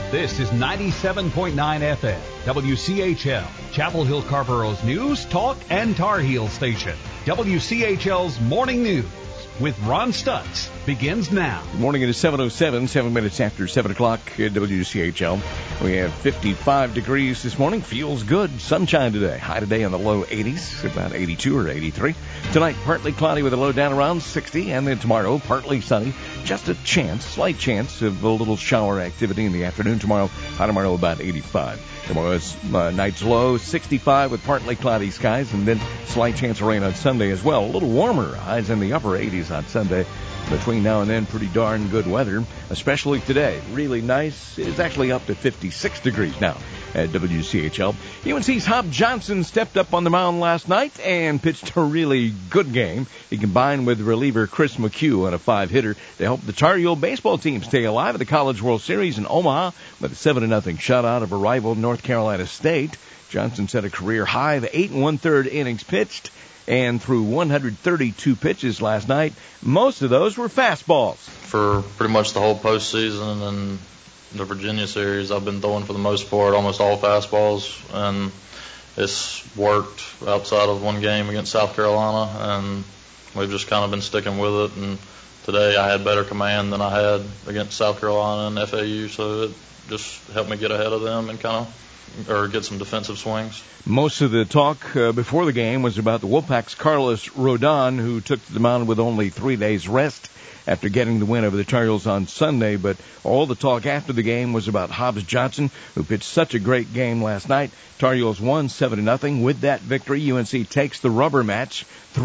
This is 97.9 FM, WCHL, Chapel Hill Carborough's news, talk, and Tar Heel station. WCHL's Morning News with Ron Stutz begins now. Good morning. It is 7:07, 7 minutes after 7 o'clock at WCHL. We have 55 degrees this morning. Feels good. Sunshine today. High today in the low 80s, about 82 or 83. Tonight, partly cloudy with a low down around 60. And then tomorrow, partly sunny. Just a chance, slight chance of a little shower activity in the afternoon tomorrow. High tomorrow about 85. Tomorrow's night's low 65 with partly cloudy skies, and then slight chance of rain on Sunday as well. A little warmer, highs in the upper 80s on Sunday. Between now and then, pretty darn good weather, especially today. Really nice. It is actually up to 56 degrees now at WCHL. UNC's Hop Johnson stepped up on the mound last night and pitched a really good game. He combined with reliever Chris McHugh on a 5-hitter to help the Tar Heel baseball team stay alive at the College World Series in Omaha with a 7-0 shutout of a rival North Carolina State. Johnson set a career high of 8 1/3 innings pitched and threw 132 pitches last night. Most of those were fastballs. For pretty much the whole postseason and the Virginia series, I've been throwing for the most part almost all fastballs, and it's worked outside of one game against South Carolina, and we've just kind of been sticking with it. And today I had better command than I had against South Carolina and FAU, so it just helped me get ahead of them and get some defensive swings. Most of the talk before the game was about the Wolfpack's Carlos Rodon, who took to the mound with only 3 days rest after getting the win over the Tar Heels on Sunday. But all the talk after the game was about Hobbs Johnson, who pitched such a great game last night. Tar Heels won 7-0. With that victory, UNC takes the rubber match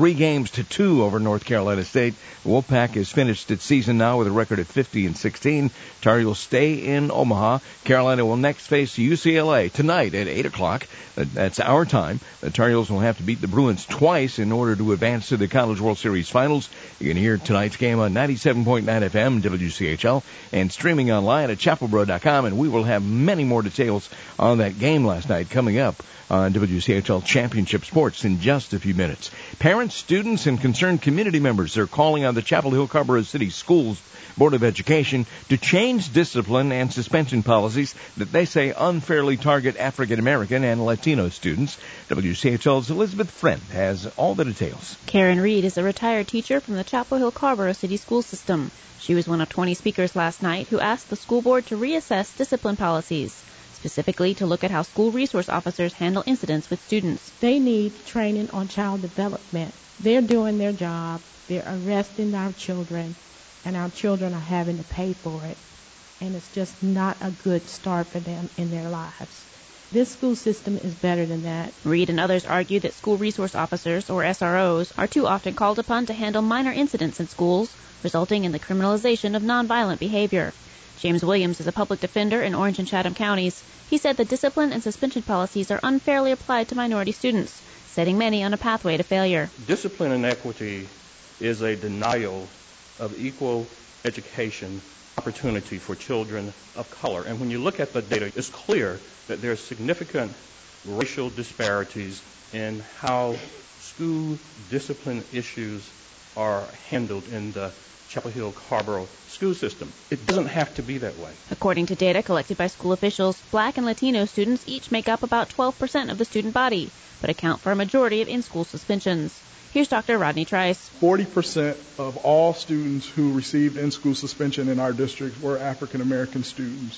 3-2 over North Carolina State. Wolfpack has finished its season now with a record of 50-16. Tar Heels stay in Omaha. Carolina will next face UCLA tonight at 8 o'clock. That's our time. The Tar Heels will have to beat the Bruins twice in order to advance to the College World Series Finals. You can hear tonight's game on 97.9 FM, WCHL, and streaming online at chapelboro.com. And we will have many more details on that game last night coming up on WCHL Championship Sports in just a few minutes. Parents, students, and concerned community members are calling on the Chapel Hill Carrboro City Schools Board of Education to change discipline and suspension policies that they say unfairly target African American and Latino students. WCHL's Elizabeth Friend has all the details. Karen Reed is a retired teacher from the Chapel Hill Carrboro City School System. She was one of 20 speakers last night who asked the school board to reassess discipline policies, specifically to look at how school resource officers handle incidents with students. They need training on child development. They're doing their job. They're arresting our children, and our children are having to pay for it. And it's just not a good start for them in their lives. This school system is better than that. Reed and others argue that school resource officers, or SROs, are too often called upon to handle minor incidents in schools, resulting in the criminalization of nonviolent behavior. James Williams is a public defender in Orange and Chatham counties. He said the discipline and suspension policies are unfairly applied to minority students, setting many on a pathway to failure. Discipline inequity is a denial of equal education opportunity for children of color. And when you look at the data, it's clear that there are significant racial disparities in how school discipline issues are handled in the Chapel Hill Carrboro school system. It doesn't have to be that way. According to data collected by school officials, Black and Latino students each make up about 12% of the student body, but account for a majority of in-school suspensions. Here's Dr. Rodney Trice. 40% of all students who received in-school suspension in our district were African American students,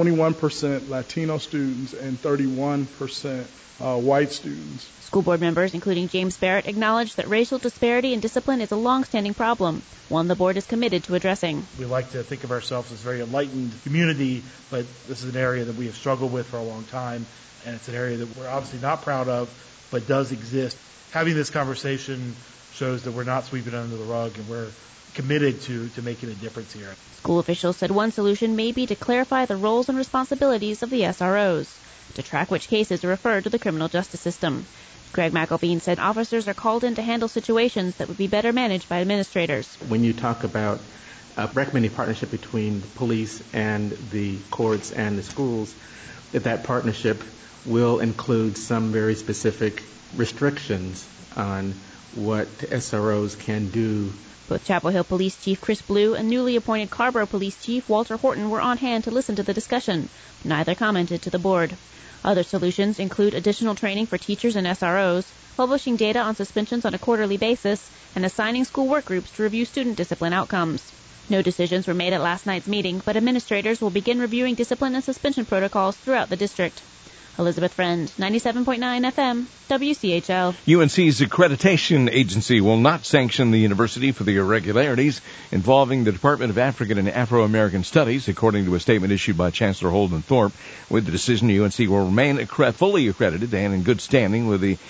21% Latino students, and 31% white students. School board members, including James Barrett, acknowledge that racial disparity in discipline is a long-standing problem, one the board is committed to addressing. We like to think of ourselves as a very enlightened community, but this is an area that we have struggled with for a long time, and it's an area that we're obviously not proud of, but does exist. Having this conversation shows that we're not sweeping it under the rug, and we're committed to making a difference here. School officials said one solution may be to clarify the roles and responsibilities of the SROs, to track which cases are referred to the criminal justice system. Greg McElveen said officers are called in to handle situations that would be better managed by administrators. When you talk about recommending partnership between the police and the courts and the schools, that partnership will include some very specific restrictions on what SROs can do Both Chapel Hill Police Chief Chris Blue and newly appointed Carrboro Police Chief Walter Horton were on hand to listen to the discussion. Neither commented to the board. Other solutions include additional training for teachers and SROs, publishing data on suspensions on a quarterly basis, and assigning school work groups to review student discipline outcomes. No decisions were made at last night's meeting, but administrators will begin reviewing discipline and suspension protocols throughout the district. Elizabeth Friend, 97.9 FM, WCHL. UNC's accreditation agency will not sanction the university for the irregularities involving the Department of African and Afro-American Studies, according to a statement issued by Chancellor Holden Thorpe. With the decision, UNC will remain fully accredited and in good standing with the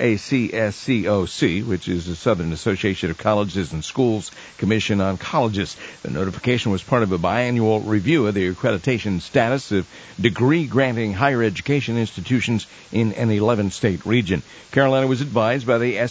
SACSCOC, which is the Southern Association of Colleges and Schools Commission on Colleges. The notification was part of a biannual review of the accreditation status of degree-granting higher education institutions in an 11-state region. Carolina was advised by the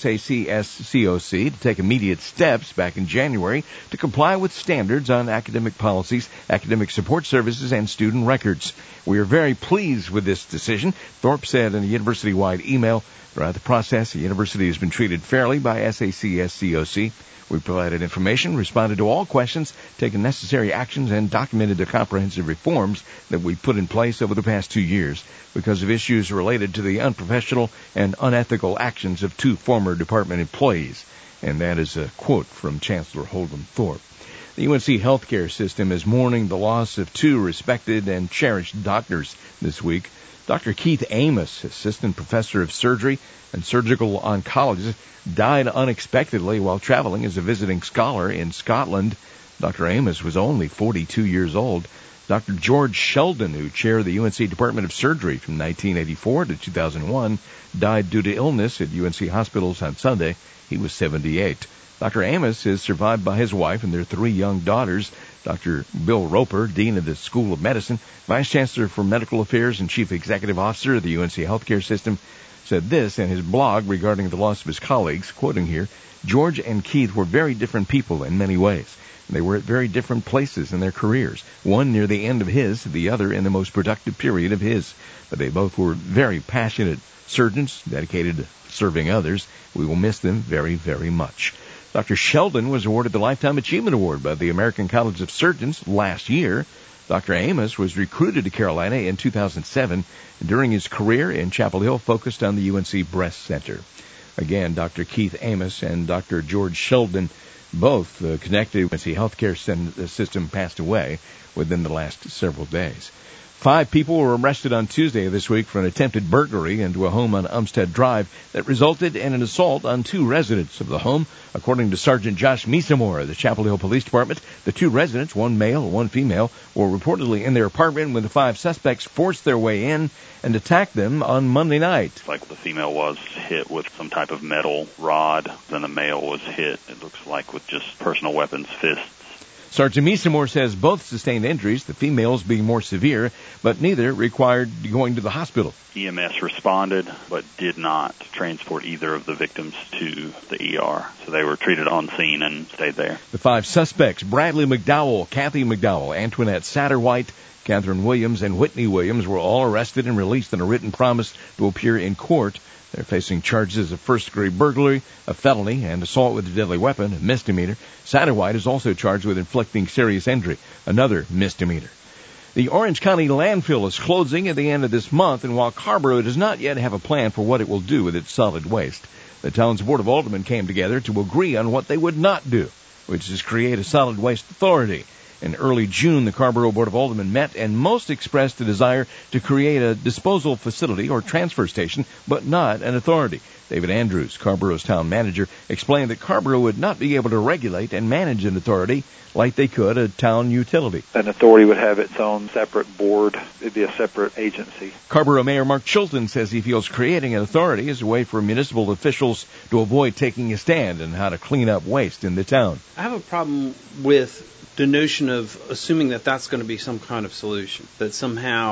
SACSCOC to take immediate steps back in January to comply with standards on academic policies, academic support services, and student records. We are very pleased with this decision, Thorpe said in a university-wide email. Throughout the process, the university has been treated fairly by SACSCOC. We provided information, responded to all questions, taken necessary actions, and documented the comprehensive reforms that we put in place over the past 2 years because of issues related to the unprofessional and unethical actions of 2 former department employees. And that is a quote from Chancellor Holden Thorpe. The UNC healthcare system is mourning the loss of 2 respected and cherished doctors this week. Dr. Keith Amos, assistant professor of surgery and surgical oncologist, died unexpectedly while traveling as a visiting scholar in Scotland. Dr. Amos was only 42 years old. Dr. George Sheldon, who chaired the UNC Department of Surgery from 1984 to 2001, died due to illness at UNC hospitals on Sunday. He was 78. Dr. Amos is survived by his wife and their 3 young daughters. Dr. Bill Roper, Dean of the School of Medicine, Vice Chancellor for Medical Affairs and Chief Executive Officer of the UNC healthcare system, said this in his blog regarding the loss of his colleagues, quoting here, "George and Keith were very different people in many ways. They were at very different places in their careers, one near the end of his, the other in the most productive period of his. But they both were very passionate surgeons, dedicated to serving others. We will miss them very, very much." Dr. Sheldon was awarded the Lifetime Achievement Award by the American College of Surgeons last year. Dr. Amos was recruited to Carolina in 2007. During his career in Chapel Hill, focused on the UNC Breast Center. Again, Dr. Keith Amos and Dr. George Sheldon, both connected with the healthcare system, passed away within the last several days. 5 people were arrested on Tuesday of this week for an attempted burglary into a home on Umstead Drive that resulted in an assault on 2 residents of the home. According to Sergeant Josh Meesamore of the Chapel Hill Police Department, the 2 residents, 1 male, 1 female, were reportedly in their apartment when the 5 suspects forced their way in and attacked them on Monday night. Like the female was hit with some type of metal rod, then the male was hit, it looks like, with just personal weapons, fists. Sergeant Meesamore says both sustained injuries, the females being more severe, but neither required going to the hospital. EMS responded, but did not transport either of the victims to the ER. So they were treated on scene and stayed there. The 5 suspects, Bradley McDowell, Kathy McDowell, Antoinette Satterwhite, Catherine Williams, and Whitney Williams, were all arrested and released on a written promise to appear in court. They're facing charges of first-degree burglary, a felony, and assault with a deadly weapon, a misdemeanor. Satterwhite is also charged with inflicting serious injury, another misdemeanor. The Orange County landfill is closing at the end of this month, and while Carrboro does not yet have a plan for what it will do with its solid waste, the town's Board of Aldermen came together to agree on what they would not do, which is create a solid waste authority. In early June, the Carrboro Board of Aldermen met and most expressed a desire to create a disposal facility or transfer station, but not an authority. David Andrews, Carrboro's town manager, explained that Carrboro would not be able to regulate and manage an authority like they could a town utility. An authority would have its own separate board. It'd be a separate agency. Carrboro Mayor Mark Chilton says he feels creating an authority is a way for municipal officials to avoid taking a stand on how to clean up waste in the town. I have a problem with the notion of assuming that that's going to be some kind of solution, that somehow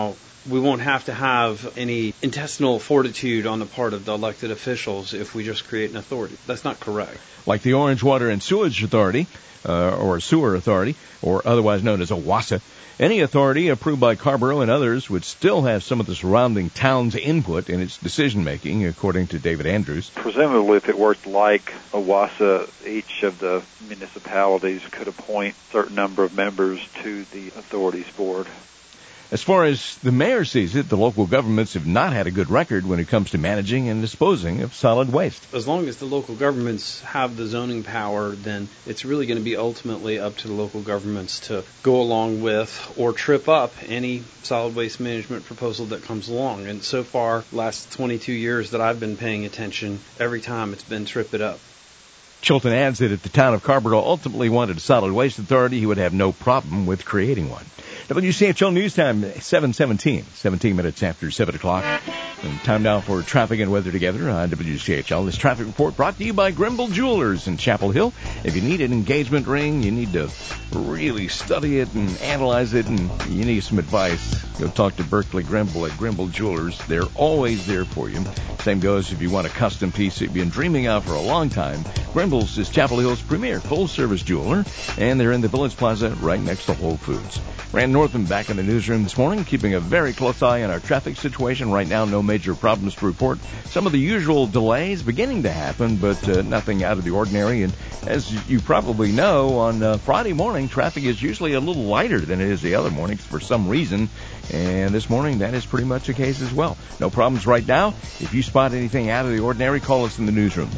we won't have to have any intestinal fortitude on the part of the elected officials if we just create an authority. That's not correct. Like the Orange Water and Sewage Authority, or Sewer Authority, or otherwise known as OWASA, any authority approved by Carrboro and others would still have some of the surrounding towns' input in its decision-making, according to David Andrews. Presumably, if it worked like OWASA, each of the municipalities could appoint a certain number of members to the authorities board. As far as the mayor sees it, the local governments have not had a good record when it comes to managing and disposing of solid waste. As long as the local governments have the zoning power, then it's really going to be ultimately up to the local governments to go along with or trip up any solid waste management proposal that comes along. And so far, last 22 years that I've been paying attention, every time it's been trip it up. Chilton adds that if the town of Carrboro ultimately wanted a solid waste authority, he would have no problem with creating one. WCHL News Time, 7:17, 17 minutes after 7 o'clock. And time now for traffic and weather together on WCHL. This traffic report brought to you by Grimble Jewelers in Chapel Hill. If you need an engagement ring, you need to really study it and analyze it, and you need some advice, go talk to Berkeley Grimble at Grimble Jewelers. They're always there for you. Same goes if you want a custom piece that you've been dreaming of for a long time. Grimble's is Chapel Hill's premier full-service jeweler, and they're in the Village Plaza right next to Whole Foods. Rand Northam back in the newsroom this morning, keeping a very close eye on our traffic situation. Right now, no major problems to report. Some of the usual delays beginning to happen, but nothing out of the ordinary. And as you probably know, on Friday morning, traffic is usually a little lighter than it is the other mornings for some reason. And this morning, that is pretty much the case as well. No problems right now. If you spot anything out of the ordinary, call us in the newsroom,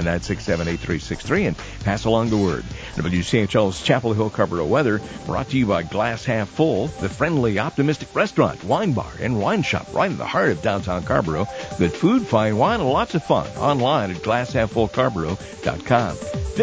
919-967-8363, and pass along the word. WCHL's Chapel Hill Carrboro weather brought to you by Glass Half Full, the friendly, optimistic restaurant, wine bar, and wine shop right in the heart of downtown Carrboro. Good food, fine wine, and lots of fun. Online at glasshalffullcarrboro.com.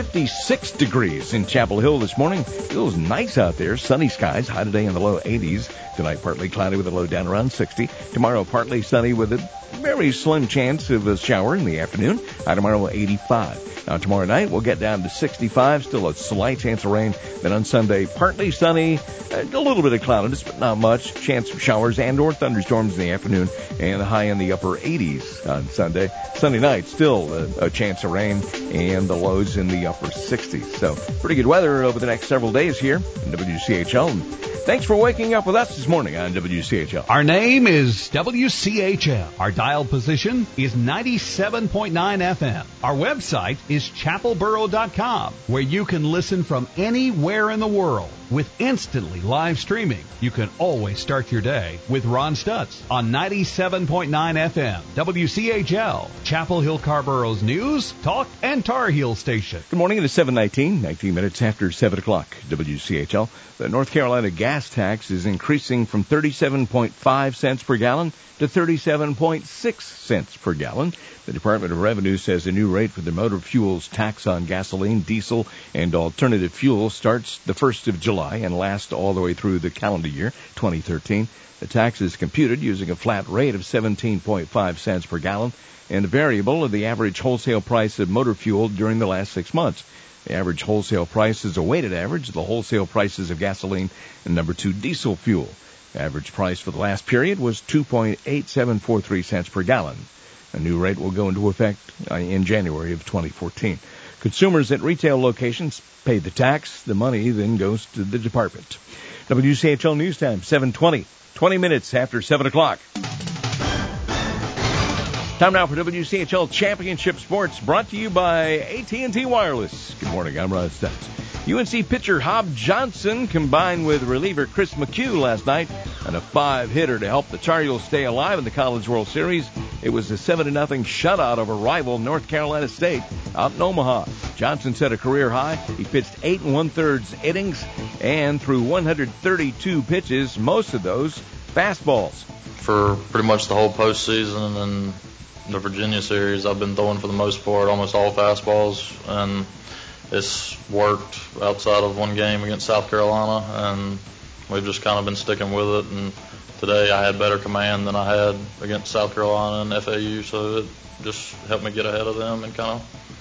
56 degrees in Chapel Hill this morning. Feels nice out there. Sunny skies. High today in the low 80s. Tonight, partly cloudy with a low down around 60. Tomorrow, partly sunny with a very slim chance of a shower in the afternoon. High tomorrow, 85. Now, tomorrow night, we'll get down to 65. Still a slight chance of rain. Then on Sunday, partly sunny. A little bit of cloudiness, but not much. Chance of showers and or thunderstorms in the afternoon. And a high in the upper 80s on Sunday. Sunday night, still a chance of rain. And the lows in the upper 60s. So, pretty good weather over the next several days here in WCHL. Thanks for waking up with us this morning on WCHL. Our name is WCHL. Our dial position is 97.9 FM. Our website is chapelboro.com, where you can listen from anywhere in the world. With instantly live streaming, you can always start your day with Ron Stutz on 97.9 FM, WCHL, Chapel Hill Carrboro's news, talk, and Tar Heel station. Good morning. It is 7:19, 19 minutes after 7 o'clock, WCHL. The North Carolina gas tax is increasing from 37.5 cents per gallon to 37.6 cents per gallon. The Department of Revenue says a new rate for the motor fuels tax on gasoline, diesel, and alternative fuel starts the 1st of July and lasts all the way through the calendar year 2013. The tax is computed using a flat rate of 17.5 cents per gallon and a variable of the average wholesale price of motor fuel during the last 6 months. The average wholesale price is a weighted average of the wholesale prices of gasoline and number 2 diesel fuel. The average price for the last period was 2.8743 cents per gallon. A new rate will go into effect in January of 2014. Consumers at retail locations pay the tax. The money then goes to the department. WCHL News Time, 7:20, 20 minutes after 7 o'clock. Time now for WCHL Championship Sports, brought to you by AT&T Wireless. Good morning, I'm Ron Stutz. UNC pitcher Hob Johnson combined with reliever Chris McHugh last night on a 5-hitter to help the Tar Heels stay alive in the College World Series. It was a 7-0 shutout over rival North Carolina State out in Omaha. Johnson set a career high. He pitched 8 1/3 innings and threw 132 pitches, most of those fastballs. For pretty much the whole postseason and the Virginia series, I've been throwing for the most part almost all fastballs, and it's worked outside of one game against South Carolina, and we've just kind of been sticking with it. And today I had better command than I had against South Carolina and FAU, so it just helped me get ahead of them and kind of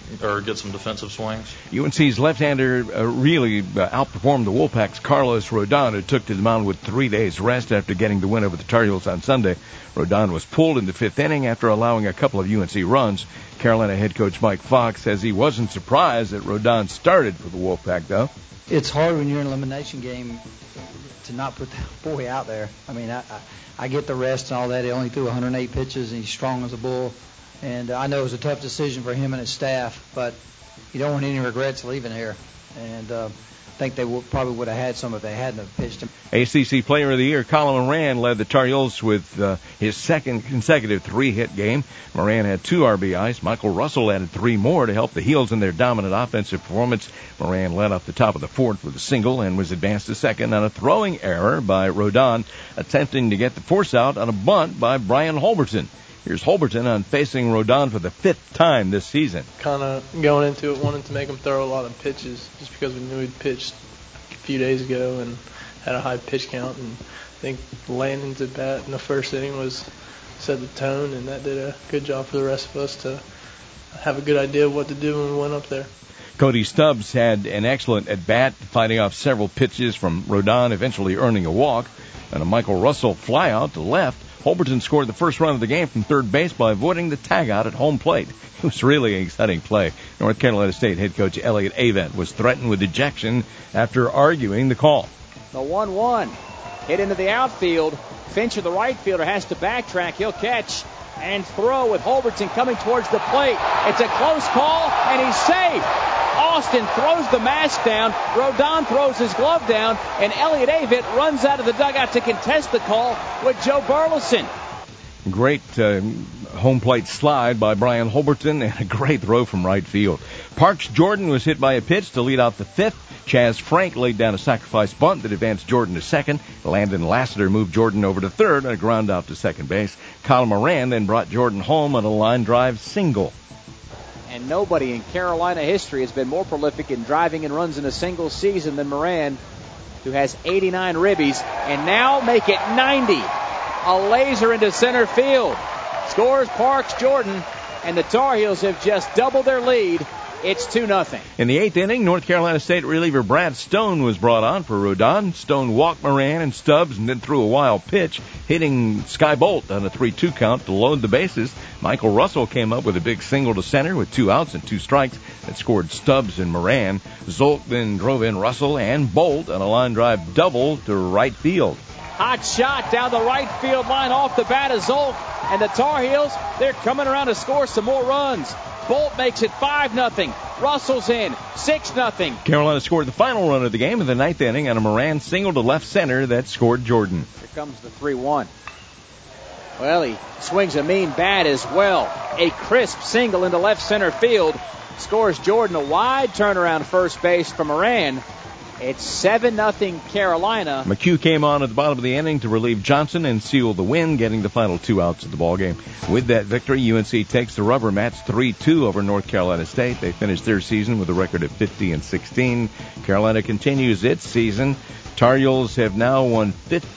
or get some defensive swings. UNC's left-hander really outperformed the Wolfpack's Carlos Rodon, who took to the mound with 3 days rest after getting the win over the Tar Heels on Sunday. Rodon was pulled in the fifth inning after allowing a couple of UNC runs. Carolina head coach Mike Fox says he wasn't surprised that Rodon started for the Wolfpack, though. It's hard when you're in an elimination game to not put that boy out there. I mean, I get the rest and all that. He only threw 108 pitches, and he's strong as a bull. And I know it was a tough decision for him and his staff, but you don't want any regrets leaving here. And I think they probably would have had some if they hadn't have pitched him. ACC Player of the Year, Colin Moran, led the Tar Heels with his second consecutive 3-hit game. Moran had 2 RBIs. Michael Russell added 3 more to help the Heels in their dominant offensive performance. Moran led off the top of the fourth with a single and was advanced to second on a throwing error by Rodon, attempting to get the force out on a bunt by Brian Holberton. Here's Holberton on facing Rodon for the 5th time this season. Kind of going into it, wanted to make him throw a lot of pitches just because we knew he'd pitched a few days ago and had a high pitch count. And I think Landon's at bat in the first inning set the tone, and that did a good job for the rest of us to have a good idea of what to do when we went up there. Cody Stubbs had an excellent at-bat, fighting off several pitches from Rodon, eventually earning a walk. And a Michael Russell flyout to left. Holberton scored the first run of the game from third base by avoiding the tagout at home plate. It was really an exciting play. North Carolina State head coach Elliott Avent was threatened with ejection after arguing the call. The 1-1 hit into the outfield. Fincher, the right fielder, has to backtrack. He'll catch and throw with Holberton coming towards the plate. It's a close call, and he's safe. Austin throws the mask down. Rodon throws his glove down, and Elliott Avent runs out of the dugout to contest the call with Joe Burleson. Great home plate slide by Brian Holberton and a great throw from right field. Parks Jordan was hit by a pitch to lead off the 5th. Chaz Frank laid down a sacrifice bunt that advanced Jordan to second. Landon Lassiter moved Jordan over to third on a ground out to second base. Colin Moran then brought Jordan home on a line drive single. And nobody in Carolina history has been more prolific in driving in runs in a single season than Moran, who has 89 ribbies, and now make it 90. A laser into center field. Scores Parks Jordan, and the Tar Heels have just doubled their lead. It's 2-0. In the 8th inning, North Carolina State reliever Brad Stone was brought on for Rodon. Stone walked Moran and Stubbs and then threw a wild pitch, hitting Sky Bolt on a 3-2 count to load the bases. Michael Russell came up with a big single to center with 2 outs and 2 strikes that scored Stubbs and Moran. Zolk then drove in Russell and Bolt on a line drive double to right field. Hot shot down the right field line off the bat of Zolk, and the Tar Heels, they're coming around to score some more runs. Bolt makes it 5-0. Russell's in, 6-0. Carolina scored the final run of the game in the 9th inning on a Moran single to left center that scored Jordan. Here comes the 3-1. Well, he swings a mean bat as well. A crisp single into left center field. Scores Jordan. A wide turnaround first base for Moran. It's 7-0 Carolina. McHugh came on at the bottom of the inning to relieve Johnson and seal the win, getting the final 2 outs of the ballgame. With that victory, UNC takes the rubber match 3-2 over North Carolina State. They finished their season with a record of 50-16. Carolina continues its season. Tar Heels have now won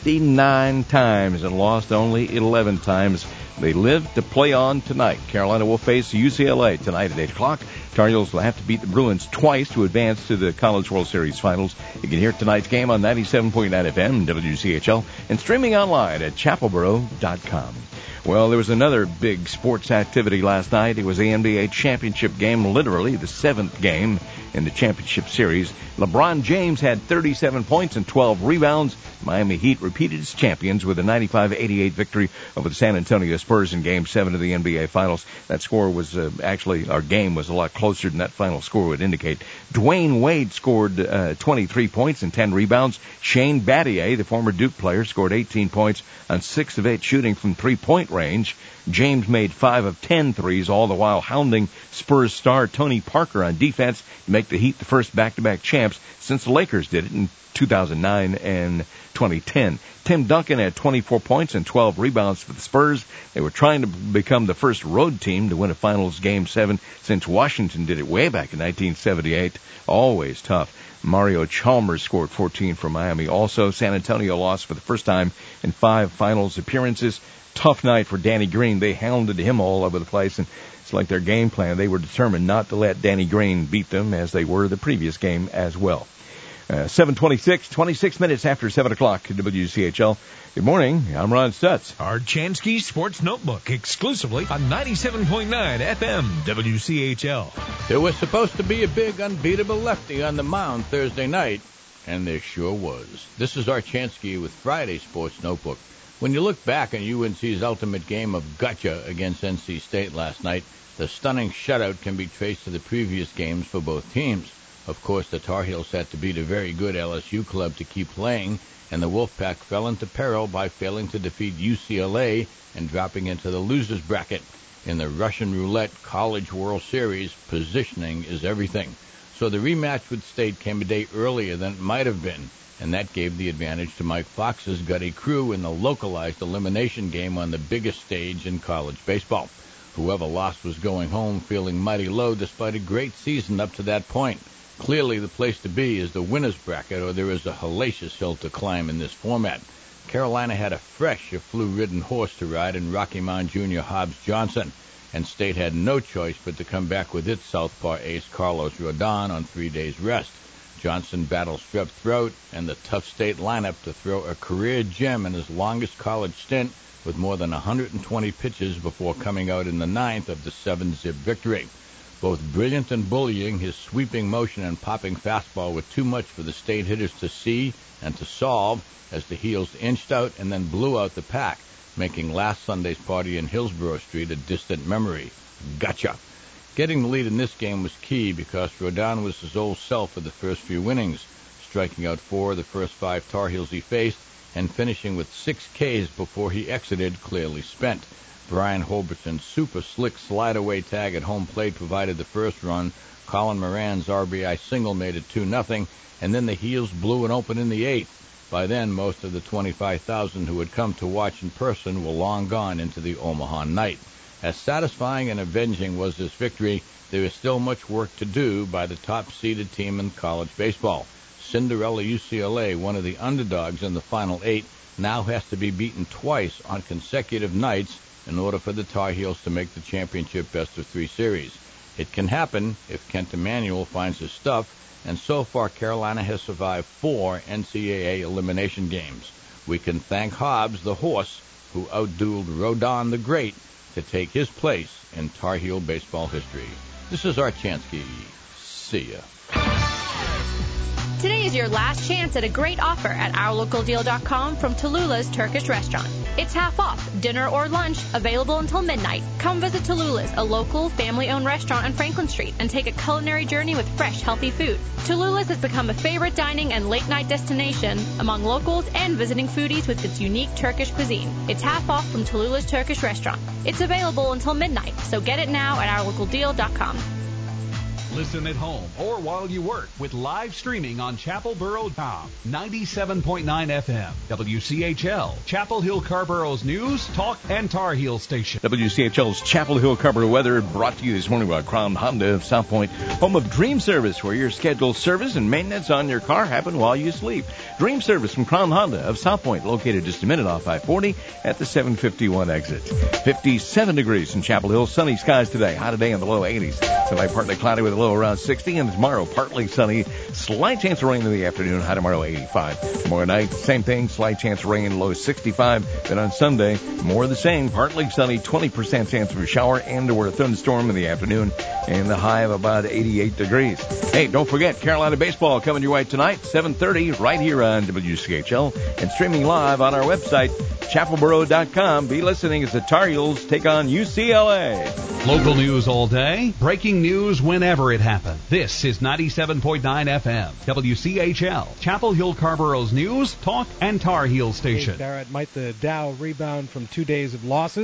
59 times and lost only 11 times. They live to play on tonight. Carolina will face UCLA tonight at 8 o'clock. Tar Heels will have to beat the Bruins twice to advance to the College World Series Finals. You can hear tonight's game on 97.9 FM, WCHL, and streaming online at chapelboro.com. Well, there was another big sports activity last night. It was the NBA championship game, literally the 7th game in the championship series. LeBron James had 37 points and 12 rebounds. Miami Heat repeated as champions with a 95-88 victory over the San Antonio Spurs in Game 7 of the NBA Finals. That score was our game was a lot closer than that final score would indicate. Dwayne Wade scored 23 points and 10 rebounds. Shane Battier, the former Duke player, scored 18 points on 6 of 8 shooting from three-point range. James made 5 of 10 threes, all the while hounding Spurs star Tony Parker on defense to make the Heat the first back-to-back champs since the Lakers did it in 2009 and 2010. Tim Duncan had 24 points and 12 rebounds for the Spurs. They were trying to become the first road team to win a Finals Game 7 since Washington did it way back in 1978. Always tough. Mario Chalmers scored 14 for Miami. Also, San Antonio lost for the first time in 5 Finals appearances tough night for Danny Green. They hounded him all over the place, and it's like their game plan. They were determined not to let Danny Green beat them, as they were the previous game as well. 7:26, 26 minutes after 7 o'clock at WCHL. Good morning. I'm Ron Stutz. Our Chansky Sports Notebook, exclusively on 97.9 FM WCHL. There was supposed to be a big, unbeatable lefty on the mound Thursday night, and there sure was. This is Art Chansky with Friday Sports Notebook. When you look back on UNC's ultimate game of gotcha against NC State last night, the stunning shutout can be traced to the previous games for both teams. Of course, the Tar Heels had to beat a very good LSU club to keep playing, and the Wolfpack fell into peril by failing to defeat UCLA and dropping into the losers bracket. In the Russian Roulette College World Series, positioning is everything. So the rematch with State came a day earlier than it might have been, and that gave the advantage to Mike Fox's gutty crew in the localized elimination game on the biggest stage in college baseball. Whoever lost was going home feeling mighty low despite a great season up to that point. Clearly, the place to be is the winner's bracket, or there is a hellacious hill to climb in this format. Carolina had a fresh, if flu-ridden horse to ride in Rocky Mountain Jr. Hobbs Johnson, and State had no choice but to come back with its southpaw ace Carlos Rodon on 3 days' rest. Johnson battled strep throat and the tough State lineup to throw a career gem in his longest college stint with more than 120 pitches before coming out in the ninth of the 7-zip victory. Both brilliant and bullying, his sweeping motion and popping fastball were too much for the State hitters to see and to solve as the Heels inched out and then blew out the pack, making last Sunday's party in Hillsborough Street a distant memory. Gotcha! Getting the lead in this game was key because Rodon was his old self for the first few innings, striking out 4 of the first 5 Tar Heels he faced and finishing with 6 Ks before he exited clearly spent. Brian Holbertson's super slick slide-away tag at home plate provided the first run. Colin Moran's RBI single made it 2-0, and then the Heels blew it open in the 8th. By then, most of the 25,000 who had come to watch in person were long gone into the Omaha night. As satisfying and avenging was this victory, there is still much work to do by the top-seeded team in college baseball. Cinderella UCLA, one of the underdogs in the Final 8, now has to be beaten twice on consecutive nights in order for the Tar Heels to make the championship best-of-3 series. It can happen if Kent Emanuel finds his stuff, and so far Carolina has survived 4 NCAA elimination games. We can thank Hobbs, the horse, who outdueled Rodon the Great, to take his place in Tar Heel baseball history. This is Art Chansky. See ya. Today is your last chance at a great offer at OurLocalDeal.com from Tallulah's Turkish Restaurant. It's half off, dinner or lunch, available until midnight. Come visit Tallulah's, a local, family-owned restaurant on Franklin Street, and take a culinary journey with fresh, healthy food. Tallulah's has become a favorite dining and late-night destination among locals and visiting foodies with its unique Turkish cuisine. It's half off from Tallulah's Turkish Restaurant. It's available until midnight, so get it now at OurLocalDeal.com. Listen at home or while you work with live streaming on ChapelBoro.com. 97.9 FM, WCHL, Chapel Hill Carborough's news, talk, and Tar Heel station. WCHL's Chapel Hill Carrboro weather brought to you this morning by Crown Honda of South Point, home of Dream Service, where your scheduled service and maintenance on your car happen while you sleep. Dream Service from Crown Honda of South Point, located just a minute off I-40 at the 751 exit. 57 degrees in Chapel Hill, sunny skies today, high today in the low 80s. Tonight partly cloudy with a low around 60, and tomorrow partly sunny, slight chance of rain in the afternoon, high tomorrow 85. Tomorrow night, same thing, slight chance of rain, low 65. Then on Sunday, more of the same, partly sunny, 20% chance of a shower and or a thunderstorm in the afternoon, and the high of about 88 degrees. Hey, don't forget, Carolina baseball coming your way tonight, 7:30, right here on WCHL, and streaming live on our website, ChapelBoro.com. Be listening as the Tar Heels take on UCLA. Local news all day, breaking news whenever it happens. This is 97.9 FM, WCHL, Chapel Hill Carborough's news, talk, and Tar Heel station. Barrett, might the Dow rebound from 2 days of losses?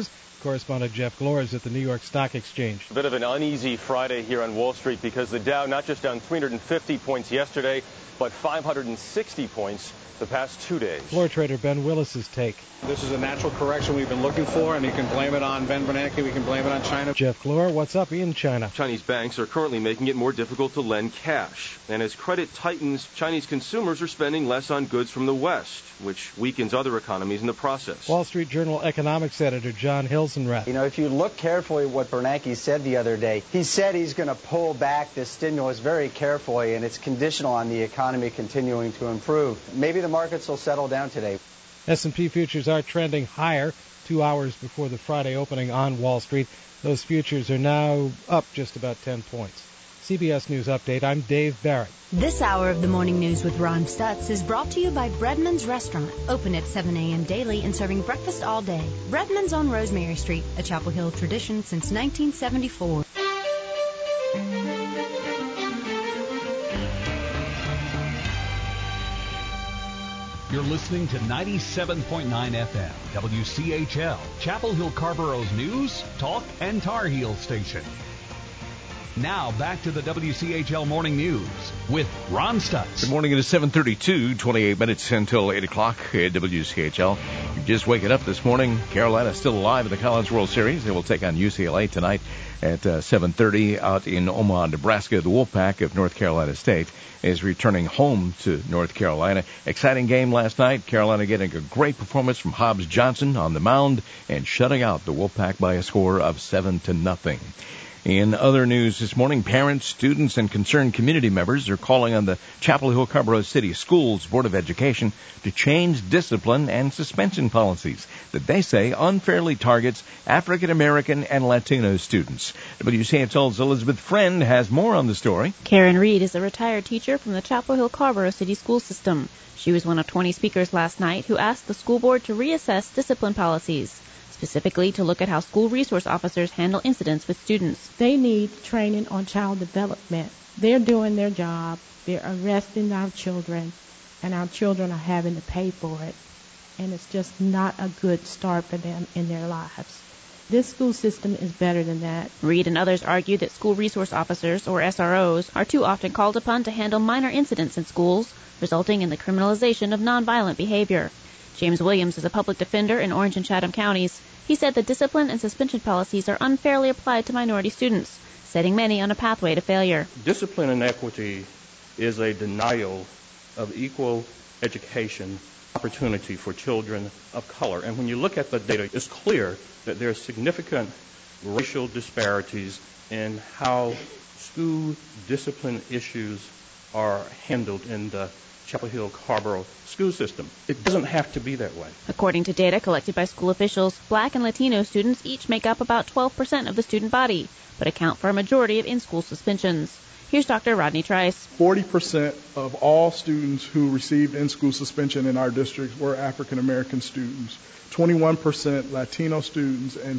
correspondent Jeff Glor is at the New York Stock Exchange. A bit of an uneasy Friday here on Wall Street because the Dow not just down 350 points yesterday, but 560 points the past 2 days. Floor trader Ben Willis's take. This is a natural correction we've been looking for, and you can blame it on Ben Bernanke, we can blame it on China. Jeff Glor, what's up in China? Chinese banks are currently making it more difficult to lend cash. And as credit tightens, Chinese consumers are spending less on goods from the West, which weakens other economies in the process. Wall Street Journal economics editor John Hilsenrath. You know, if you look carefully at what Bernanke said the other day, he said he's going to pull back this stimulus very carefully, and it's conditional on the economy continuing to improve. Maybe the markets will settle down today. S&P futures are trending higher 2 hours before the Friday opening on Wall Street. Those futures are now up just about 10 points. CBS News Update, I'm Dave Barrett. This hour of the morning news with Ron Stutz is brought to you by Breadman's Restaurant, open at 7 a.m. daily and serving breakfast all day. Breadman's on Rosemary Street, a Chapel Hill tradition since 1974. You're listening to 97.9 FM, WCHL, Chapel Hill Carborough's news, talk, and Tar Heel station. Now back to the WCHL Morning News with Ron Stutz. Good morning. It is 7:32, 28 minutes until 8 o'clock at WCHL. You're just waking up this morning. Carolina still alive in the College World Series. They will take on UCLA tonight at 7:30 out in Omaha, Nebraska. The Wolfpack of North Carolina State is returning home to North Carolina. Exciting game last night. Carolina getting a great performance from Hobbs Johnson on the mound and shutting out the Wolfpack by a score of 7-0. In other news this morning, parents, students, and concerned community members are calling on the Chapel Hill Carrboro City Schools Board of Education to change discipline and suspension policies that they say unfairly targets African American and Latino students. WCHL's Elizabeth Friend has more on the story. Karen Reed is a retired teacher from the Chapel Hill Carrboro City School System. She was one of 20 speakers last night who asked the school board to reassess discipline policies, specifically to look at how school resource officers handle incidents with students. They need training on child development. They're doing their job. They're arresting our children, and our children are having to pay for it. And it's just not a good start for them in their lives. This school system is better than that. Reed and others argue that school resource officers, or SROs, are too often called upon to handle minor incidents in schools, resulting in the criminalization of nonviolent behavior. James Williams is a public defender in Orange and Chatham counties. He said the discipline and suspension policies are unfairly applied to minority students, setting many on a pathway to failure. Discipline inequity is a denial of equal education opportunity for children of color. And when you look at the data, it's clear that there are significant racial disparities in how school discipline issues are handled in the Chapel Hill Carrboro school system. It doesn't have to be that way. According to data collected by school officials, Black and Latino students each make up about 12% of the student body, but account for a majority of in-school suspensions. Here's Dr. Rodney Trice. 40% of all students who received in-school suspension in our district were African American students, 21% Latino students, and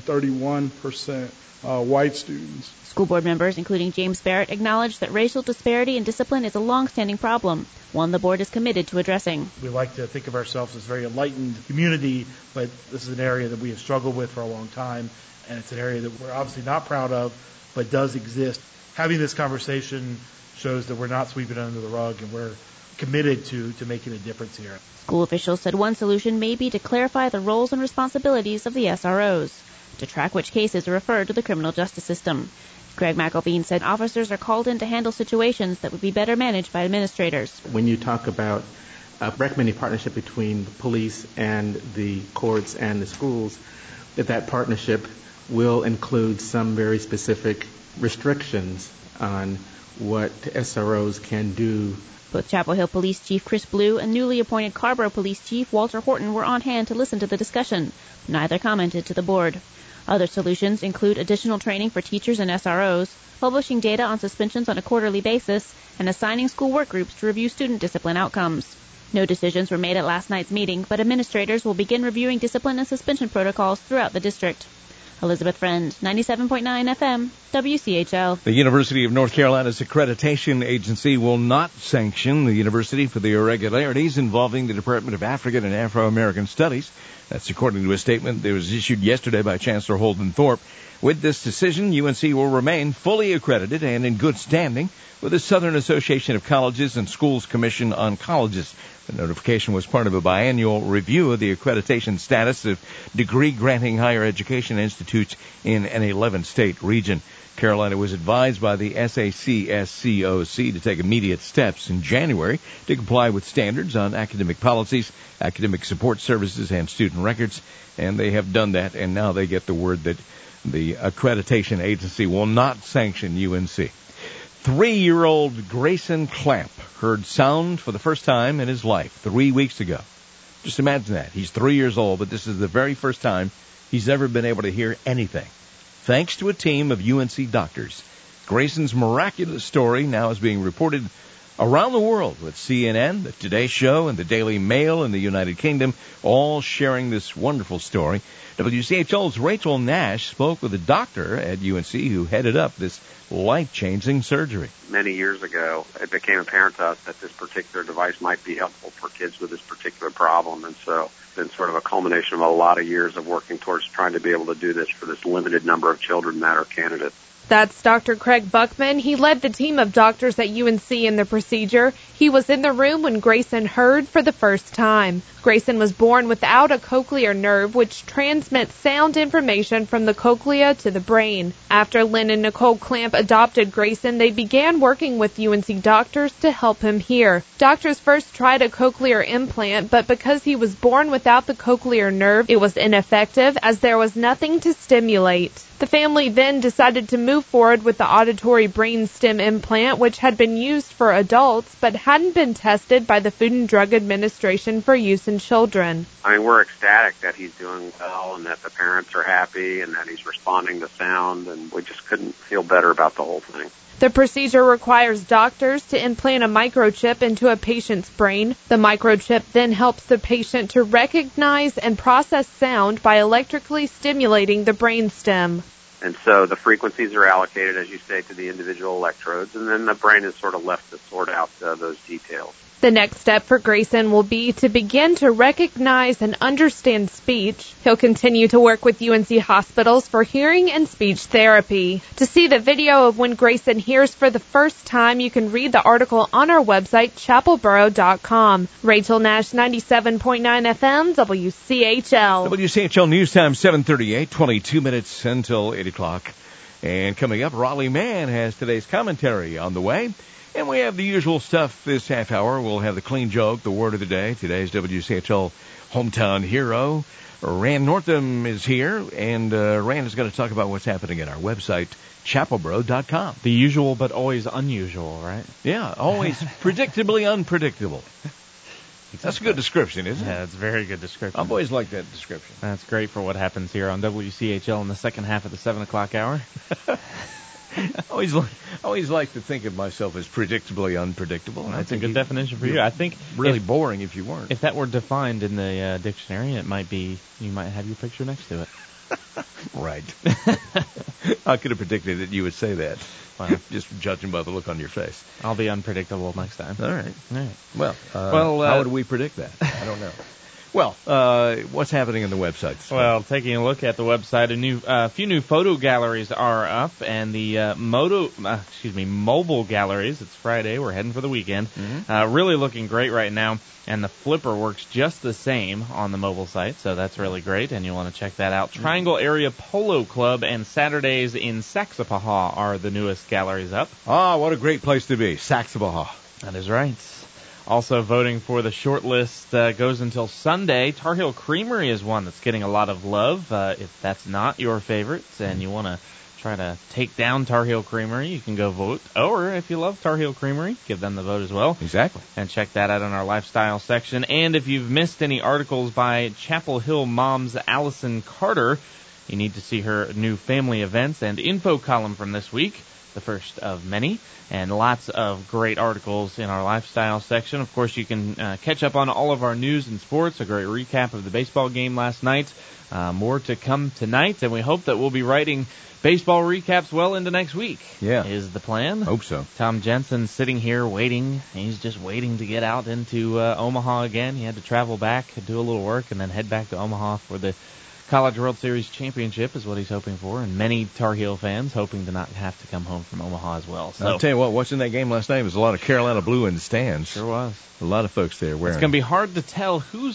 31% white students. School board members, including James Barrett, acknowledged that racial disparity in discipline is a long-standing problem, one the board is committed to addressing. We like to think of ourselves as a very enlightened community, but this is an area that we have struggled with for a long time, and it's an area that we're obviously not proud of, but does exist. Having this conversation shows that we're not sweeping it under the rug, and we're committed to making a difference here. School officials said one solution may be to clarify the roles and responsibilities of the SROs, to track which cases are referred to the criminal justice system. Greg McElveen said officers are called in to handle situations that would be better managed by administrators. When you talk about recommending partnership between the police and the courts and the schools, that partnership will include some very specific restrictions on what SROs can do. Both Chapel Hill Police Chief Chris Blue and newly appointed Carrboro Police Chief Walter Horton were on hand to listen to the discussion. Neither commented to the board. Other solutions include additional training for teachers and SROs, publishing data on suspensions on a quarterly basis, and assigning school work groups to review student discipline outcomes. No decisions were made at last night's meeting, but administrators will begin reviewing discipline and suspension protocols throughout the district. Elizabeth Friend, 97.9 FM, WCHL. The University of North Carolina's accreditation agency will not sanction the university for the irregularities involving the Department of African and Afro-American Studies. That's according to a statement that was issued yesterday by Chancellor Holden Thorpe. With this decision, UNC will remain fully accredited and in good standing with the Southern Association of Colleges and Schools Commission on Colleges. The notification was part of a biannual review of the accreditation status of degree-granting higher education institutes in an 11-state region. Carolina was advised by the SACSCOC to take immediate steps in January to comply with standards on academic policies, academic support services, and student records, and they have done that, and now they get the word that the accreditation agency will not sanction UNC. 3-year-old Grayson Clamp heard sound for the first time in his life 3 weeks ago. Just imagine that. He's 3 years old, but this is the very first time he's ever been able to hear anything, thanks to a team of UNC doctors. Grayson's miraculous story now is being reported around the world, with CNN, the Today Show, and the Daily Mail in the United Kingdom all sharing this wonderful story. WCHL's Rachel Nash spoke with a doctor at UNC who headed up this life-changing surgery. Many years ago, it became apparent to us that this particular device might be helpful for kids with this particular problem, and so it's been sort of a culmination of a lot of years of working towards trying to be able to do this for this limited number of children that are candidates. That's Dr. Craig Buckman. He led the team of doctors at UNC in the procedure. He was in the room when Grayson heard for the first time. Grayson was born without a cochlear nerve, which transmits sound information from the cochlea to the brain. After Lynn and Nicole Clamp adopted Grayson, they began working with UNC doctors to help him hear. Doctors first tried a cochlear implant, but because he was born without the cochlear nerve, it was ineffective as there was nothing to stimulate. The family then decided to move forward with the auditory brainstem implant, which had been used for adults but hadn't been tested by the Food and Drug Administration for use in children. I mean, we're ecstatic that he's doing well and that the parents are happy and that he's responding to sound, and we just couldn't feel better about the whole thing. The procedure requires doctors to implant a microchip into a patient's brain. The microchip then helps the patient to recognize and process sound by electrically stimulating the brainstem. And so the frequencies are allocated, as you say, to the individual electrodes, and then the brain is sort of left to sort out those details. The next step for Grayson will be to begin to recognize and understand speech. He'll continue to work with UNC hospitals for hearing and speech therapy. To see the video of when Grayson hears for the first time, you can read the article on our website, chapelboro.com. Rachel Nash, 97.9 FM, WCHL. WCHL News Time, 7:38, 22 minutes until 8 o'clock. And coming up, Raleigh Mann has today's commentary on the way. And we have the usual stuff this half hour. We'll have the clean joke, the word of the day. Today's WCHL hometown hero, Rand Northam, is here. And Rand is going to talk about what's happening at our website, chapelboro.com. The usual but always unusual, right? Yeah, always predictably unpredictable. That's a good description, isn't it? Yeah, it's a very good description. I've always liked that description. That's great for what happens here on WCHL in the second half of the 7 o'clock hour. I always like to think of myself as predictably unpredictable. That's a good definition for you. I think really boring if you weren't. If that were defined in the dictionary, it might be you might have your picture next to it. Right. I could have predicted that you would say that. Wow. Just judging by the look on your face. I'll be unpredictable next time. All right. Well, how would we predict that? I don't know. Well, what's happening on the website? Well, taking a look at the website, a few new photo galleries are up, and the mobile galleries. It's Friday. We're heading for the weekend. Mm-hmm. Really looking great right now, and the flipper works just the same on the mobile site, so that's really great, and you'll want to check that out. Triangle Area Polo Club and Saturdays in Saxapahaw are the newest galleries up. Ah, what a great place to be, Saxapahaw. That is right. Also voting for the short list goes until Sunday. Tar Heel Creamery is one that's getting a lot of love. If that's not your favorite and you want to try to take down Tar Heel Creamery, you can go vote. Or if you love Tar Heel Creamery, give them the vote as well. Exactly. And check that out in our lifestyle section. And if you've missed any articles by Chapel Hill mom's Allison Carter, you need to see her new family events and info column from this week. the first of many, and lots of great articles in our lifestyle section. Of course, you can catch up on all of our news and sports, a great recap of the baseball game last night. More to come tonight, and we hope that we'll be writing baseball recaps well into next week. Yeah. Is the plan. Hope so. Tom Jensen sitting here waiting. He's just waiting to get out into Omaha again. He had to travel back, do a little work, and then head back to Omaha for the College World Series championship is what he's hoping for, and many Tar Heel fans hoping to not have to come home from Omaha as well. So I'll tell you what, watching that game last night was a lot of Carolina blue in the stands. Sure was. A lot of folks there wearing. It's going to be hard to tell who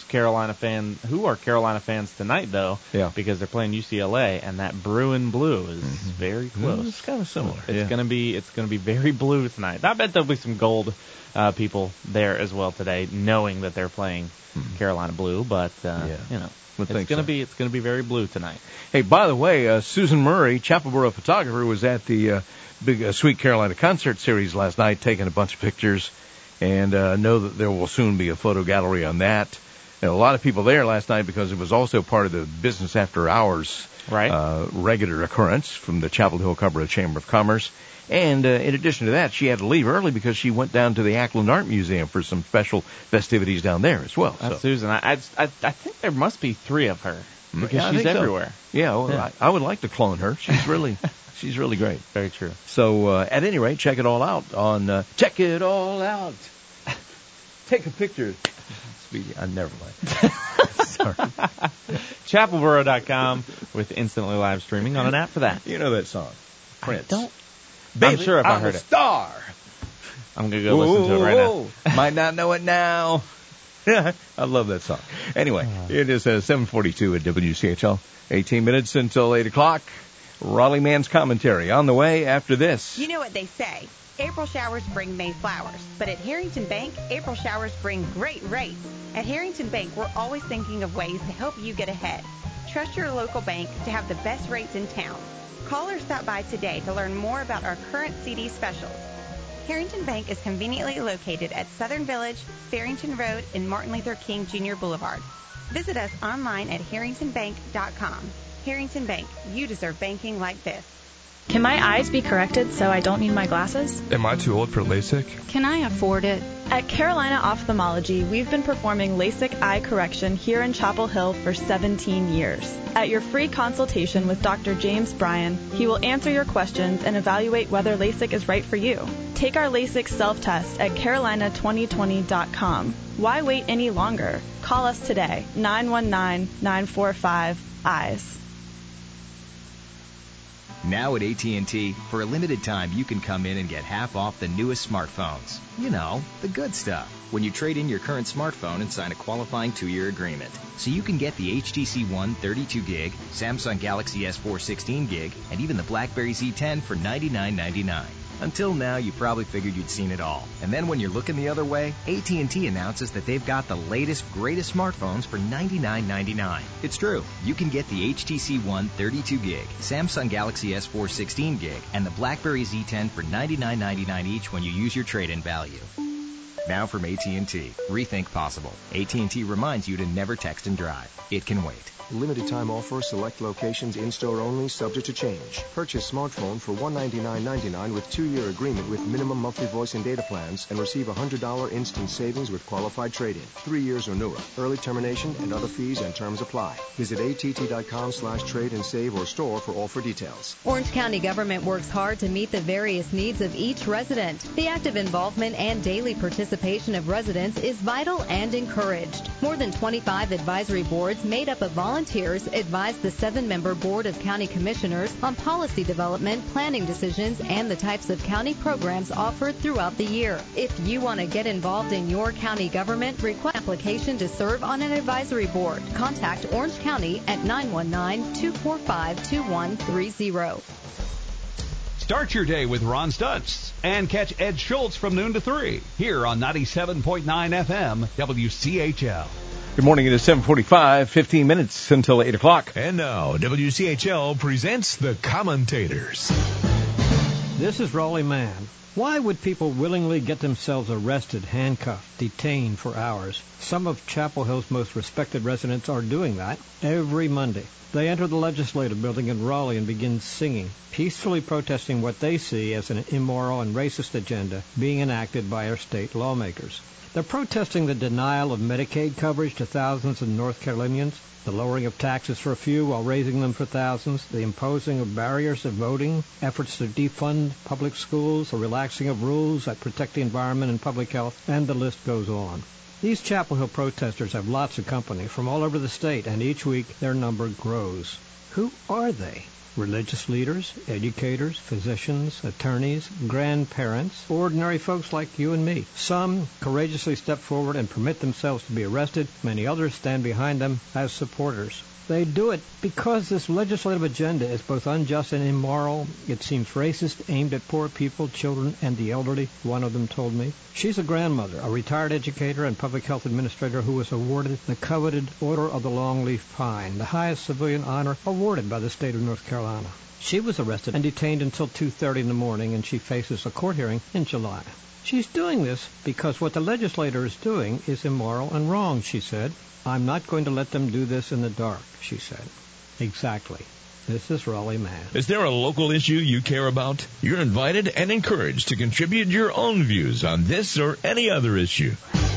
are Carolina fans tonight, though, because they're playing UCLA, and that Bruin blue is very close. It's kind of similar. It's going to be very blue tonight. I bet there'll be some gold people there as well today, knowing that they're playing Carolina blue, but you know. It's going to be very blue tonight. Hey, by the way, Susan Murray, Chapelboro photographer, was at the big Sweet Carolina concert series last night, taking a bunch of pictures, and know that there will soon be a photo gallery on that. And a lot of people there last night because it was also part of the business after hours regular occurrence from the Chapel Hill Cabarrus Chamber of Commerce. And in addition to that, she had to leave early because she went down to the Ackland Art Museum for some special festivities down there as well. That's Susan. I think there must be 3 of her because she's everywhere. So. Yeah, well, I would like to clone her. She's really great. Very true. So at any rate, check it all out on Check It All Out. Take a picture. I never mind. Sorry. Chapelboro.com with instantly live streaming on an app for that. You know that song, Prince. I'm sure if I heard it. Star. I'm going to go listen to it right now. Might not know it now. I love that song. Anyway, it is 7:42 at WCHL. 18 minutes until 8 o'clock. Raleigh Man's commentary on the way after this. You know what they say. April showers bring May flowers. But at Harrington Bank, April showers bring great rates. At Harrington Bank, we're always thinking of ways to help you get ahead. Trust your local bank to have the best rates in town. Call or stop by today to learn more about our current CD specials. Harrington Bank is conveniently located at Southern Village, Farrington Road, and Martin Luther King Jr. Boulevard. Visit us online at harringtonbank.com. Harrington Bank, you deserve banking like this. Can my eyes be corrected so I don't need my glasses? Am I too old for LASIK? Can I afford it? At Carolina Ophthalmology, we've been performing LASIK eye correction here in Chapel Hill for 17 years. At your free consultation with Dr. James Bryan, he will answer your questions and evaluate whether LASIK is right for you. Take our LASIK self-test at carolina2020.com. Why wait any longer? Call us today, 919-945-EYES. Now at AT&T, for a limited time, you can come in and get half off the newest smartphones. You know, the good stuff. When you trade in your current smartphone and sign a qualifying 2-year agreement. So you can get the HTC One 32GB, Samsung Galaxy S4 16GB, and even the BlackBerry Z10 for $99.99. Until now, you probably figured you'd seen it all. And then when you're looking the other way, AT&T announces that they've got the latest, greatest smartphones for $99.99. It's true. You can get the HTC One 32GB, Samsung Galaxy S4 16GB, and the BlackBerry Z10 for $99.99 each when you use your trade-in value. Now from AT&T, rethink possible. AT&T reminds you to never text and drive. It can wait. Limited time offer, select locations, in-store only, subject to change. Purchase smartphone for $199.99 with 2-year agreement with minimum monthly voice and data plans and receive $100 instant savings with qualified trade-in. 3 years or newer. Early termination and other fees and terms apply. Visit att.com/trade and save or store for all for details. Orange County government works hard to meet the various needs of each resident. The active involvement and daily participation of residents is vital and encouraged. More than 25 advisory boards made up of volunteers advise the 7-member Board of County Commissioners on policy development, planning decisions, and the types of county programs offered throughout the year. If you want to get involved in your county government, request an application to serve on an advisory board. Contact Orange County at 919-245-2130. Start your day with Ron Stutz and catch Ed Schultz from noon to 3 here on 97.9 FM WCHL. Good morning. It is 7:45, 15 minutes until 8 o'clock. And now, WCHL presents The Commentators. This is Raleigh Mann. Why would people willingly get themselves arrested, handcuffed, detained for hours? Some of Chapel Hill's most respected residents are doing that every Monday. They enter the legislative building in Raleigh and begin singing, peacefully protesting what they see as an immoral and racist agenda being enacted by our state lawmakers. They're protesting the denial of Medicaid coverage to thousands of North Carolinians, the lowering of taxes for a few while raising them for thousands, the imposing of barriers to voting, efforts to defund public schools, the relaxing of rules that protect the environment and public health, and the list goes on. These Chapel Hill protesters have lots of company from all over the state, and each week their number grows. Who are they? Religious leaders, educators, physicians, attorneys, grandparents, ordinary folks like you and me. Some courageously step forward and permit themselves to be arrested. Many others stand behind them as supporters. They do it because this legislative agenda is both unjust and immoral. It seems racist, aimed at poor people, children, and the elderly, one of them told me. She's a grandmother, a retired educator and public health administrator who was awarded the coveted Order of the Longleaf Pine, the highest civilian honor awarded by the state of North Carolina. She was arrested and detained until 2:30 in the morning, and she faces a court hearing in July. She's doing this because what the legislator is doing is immoral and wrong, she said. I'm not going to let them do this in the dark, she said. Exactly. This is Raleigh Mass. Is there a local issue you care about? You're invited and encouraged to contribute your own views on this or any other issue.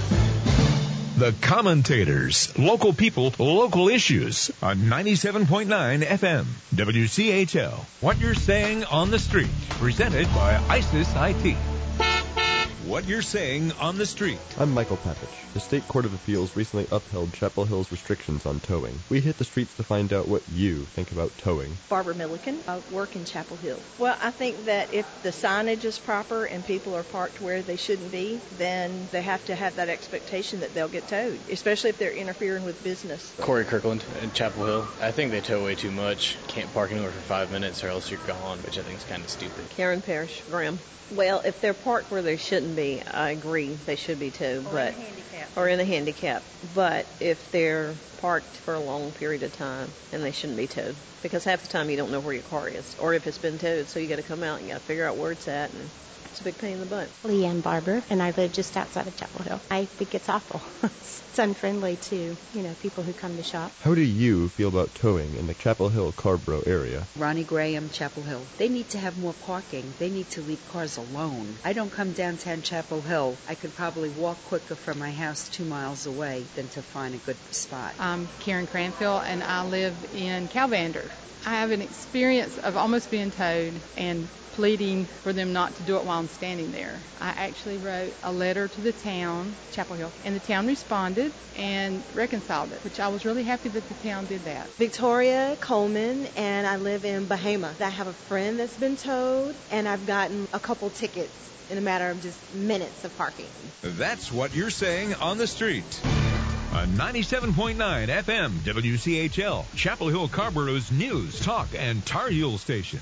The Commentators. Local people, local issues on 97.9 FM. WCHL. What you're saying on the street. Presented by ISIS IT. What you're saying on the street. I'm Michael Papich. The State Court of Appeals recently upheld Chapel Hill's restrictions on towing. We hit the streets to find out what you think about towing. Barbara Milliken. I work in Chapel Hill. Well, I think that if the signage is proper and people are parked where they shouldn't be, then they have to have that expectation that they'll get towed, especially if they're interfering with business. Corey Kirkland in Chapel Hill. I think they tow way too much. Can't park anywhere for 5 minutes or else you're gone, which I think is kind of stupid. Karen Parrish, Graham. Well, if they're parked where they shouldn't be, I agree they should be towed. Or in a handicap. But if they're parked for a long period of time, then they shouldn't be towed. Because half the time you don't know where your car is. Or if it's been towed, so you got to come out and you got to figure out where it's at. And it's a big pain in the butt. Leanne Barber, and I live just outside of Chapel Hill. I think it's awful. It's unfriendly to, people who come to shop. How do you feel about towing in the Chapel Hill-Carborough area? Ronnie Graham, Chapel Hill. They need to have more parking. They need to leave cars alone. I don't come downtown Chapel Hill. I could probably walk quicker from my house 2 miles away than to find a good spot. I'm Karen Cranfield, and I live in Calvander. I have an experience of almost being towed and pleading for them not to do it while I'm standing there. I actually wrote a letter to the town, Chapel Hill, and the town responded and reconciled it, which I was really happy that the town did that. Victoria Coleman, and I live in Bahama. I have a friend that's been towed, and I've gotten a couple tickets in a matter of just minutes of parking. That's what you're saying on the street. On 97.9 FM, WCHL, Chapel Hill Carborough's news, talk, and Tar Heel station.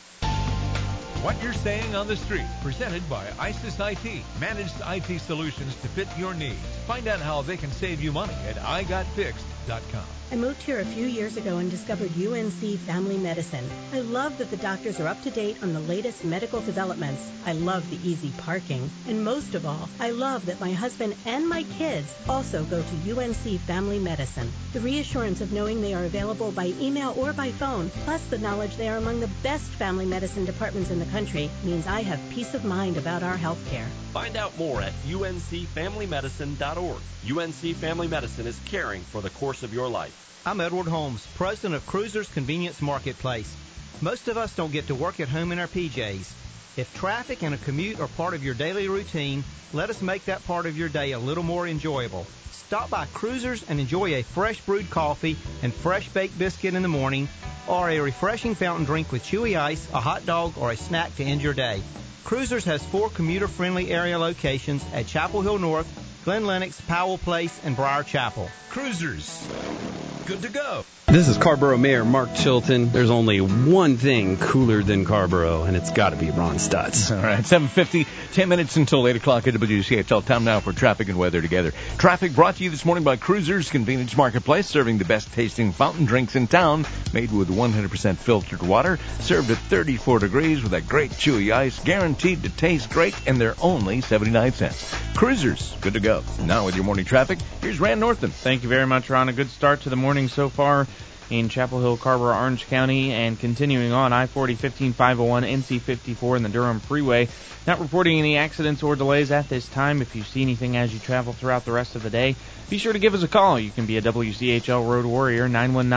What you're saying on the street, presented by ISIS IT, managed IT solutions to fit your needs. Find out how they can save you money at igotfixed.com. I moved here a few years ago and discovered UNC Family Medicine. I love that the doctors are up to date on the latest medical developments. I love the easy parking. And most of all, I love that my husband and my kids also go to UNC Family Medicine. The reassurance of knowing they are available by email or by phone, plus the knowledge they are among the best family medicine departments in the country, means I have peace of mind about our health care. Find out more at uncfamilymedicine.org. UNC Family Medicine is caring for the course of your life. I'm Edward Holmes, president of Cruisers Convenience Marketplace. Most of us don't get to work at home in our PJs. If traffic and a commute are part of your daily routine, let us make that part of your day a little more enjoyable. Stop by Cruisers and enjoy a fresh brewed coffee and fresh baked biscuit in the morning, or a refreshing fountain drink with chewy ice, a hot dog, or a snack to end your day. Cruisers has 4 commuter-friendly area locations at Chapel Hill North, Glen Lennox, Powell Place, and Briar Chapel. Cruisers. Good to go. This is Carborough Mayor Mark Chilton. There's only one thing cooler than Carborough, and it's got to be Ron Stutz. All right, 7:50, 10 minutes until 8 o'clock at WCHL. Time now for traffic and weather together. Traffic brought to you this morning by Cruisers Convenience Marketplace, serving the best tasting fountain drinks in town made with 100% filtered water, served at 34 degrees with that great chewy ice, guaranteed to taste great, and they're only 79 cents. Cruisers, good to go. Now with your morning traffic, here's Rand Northam. Thank you very much, Ron. A good start to the morning so far in Chapel Hill, Carrboro, Orange County, and continuing on I-40, 15501, NC54 in the Durham Freeway. Not reporting any accidents or delays at this time. If you see anything as you travel throughout the rest of the day, be sure to give us a call. You can be a WCHL Road Warrior.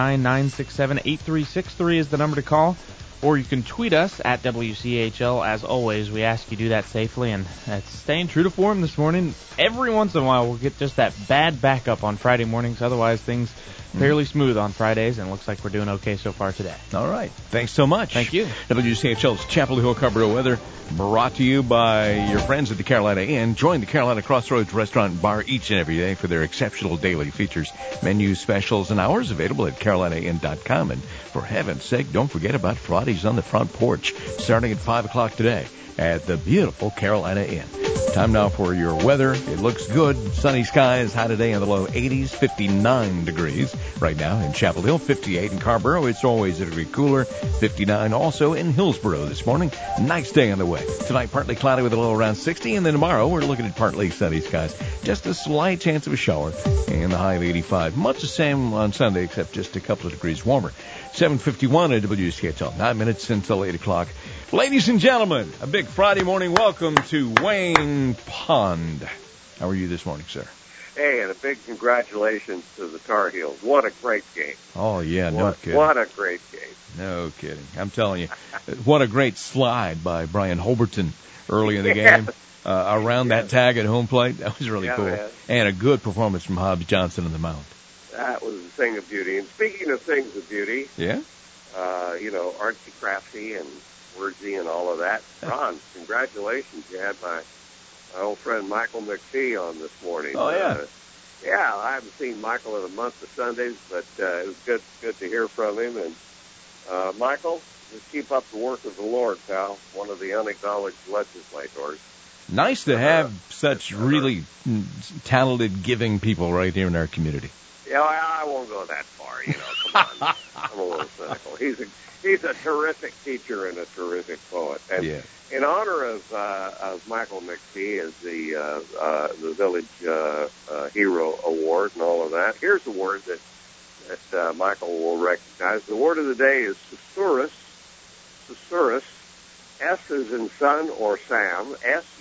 919-967-8363 is the number to call. Or you can tweet us at WCHL. As always, we ask you to do that safely, and that's staying true to form this morning. Every once in a while, we'll get just that bad backup on Friday mornings. Otherwise, things fairly smooth on Fridays, and it looks like we're doing okay so far today. All right. Thanks so much. Thank you. WCHL's Chapel Hill Carrboro weather brought to you by your friends at the Carolina Inn. Join the Carolina Crossroads Restaurant and Bar each and every day for their exceptional daily features, menus, specials, and hours available at carolinainn.com. And for heaven's sake, don't forget about Fridays on the Front Porch, starting at 5 o'clock today at the beautiful Carolina Inn. Time now for your weather. It looks good. Sunny skies, high today in the low 80s, 59 degrees right now in Chapel Hill, 58 in Carrboro. It's always a degree cooler, 59 also in Hillsboro this morning. Nice day on the way. Tonight, partly cloudy with a low around 60, and then tomorrow we're looking at partly sunny skies. Just a slight chance of a shower, and the high of 85. Much the same on Sunday, except just a couple of degrees warmer. 7:51 at WCHL, 9 minutes until 8 o'clock. Ladies and gentlemen, a big Friday morning welcome to Wayne Pond. How are you this morning, sir? Hey, and a big congratulations to the Tar Heels. What a great game. Oh, yeah, no kidding. What a great game. No kidding. I'm telling you, what a great slide by Brian Holberton early in the game. Around that tag at home plate. That was really cool. Man. And a good performance from Hobbs Johnson on the mound. That was a thing of beauty. And speaking of things of beauty, yeah, artsy crafty and wordsy and all of that. Ron, congratulations. You had my old friend Michael McPhee on this morning. Oh, yeah. Yeah, I haven't seen Michael in a month of Sundays, but it was good to hear from him. And Michael, just keep up the work of the Lord, pal. One of the unacknowledged legislators. Nice to have such really talented, giving people right here in our community. Yeah, I won't go that far. Come on. I'm a little cynical. He's a terrific teacher and a terrific poet. And in honor of Michael McPhee as the Village Hero Award and all of that, here's a word that Michael will recognize. The word of the day is susurrus. Susurrus. S as in son or Sam.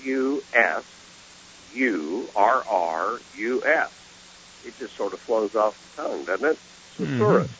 S-U-S-U-R-R-U-S. It just sort of flows off the tongue, doesn't it? Susurrus.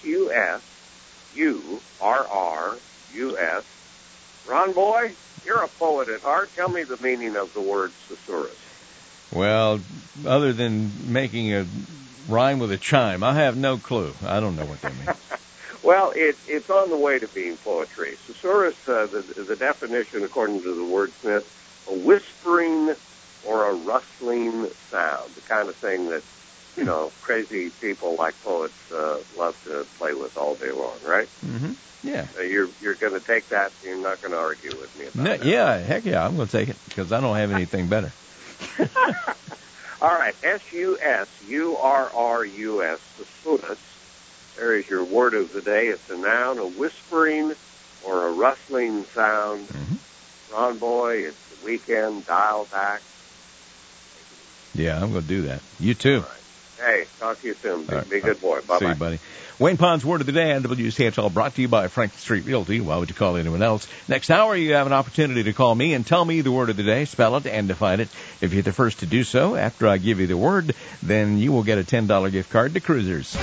S-U-S-U-R-R-U-S. Ron Boy, you're a poet at heart. Tell me the meaning of the word susurrus. Well, other than making a rhyme with a chime, I have no clue. I don't know what that means. Well, it's on the way to being poetry. Susurrus, the definition, according to the wordsmith, a whispering or a rustling sound, the kind of thing that, crazy people like poets love to play with all day long, right? Mm-hmm. Yeah. You're going to take that, you're not going to argue with me about that. Yeah, heck yeah, I'm going to take it, because I don't have anything better. All right, S-U-S-U-R-R-U-S, susurrus. There is your word of the day. It's a noun, a whispering or a rustling sound. Mm-hmm. Ron Boy, it's the weekend. Dial back. Yeah, I'm going to do that. You too. All right. Hey, talk to you soon. Be a good boy. Bye-bye. See you, buddy. Wayne Pond's Word of the Day on WCHL, brought to you by Franklin Street Realty. Why would you call anyone else? Next hour, you have an opportunity to call me and tell me the word of the day, spell it, and define it. If you're the first to do so, after I give you the word, then you will get a $10 gift card to Cruisers.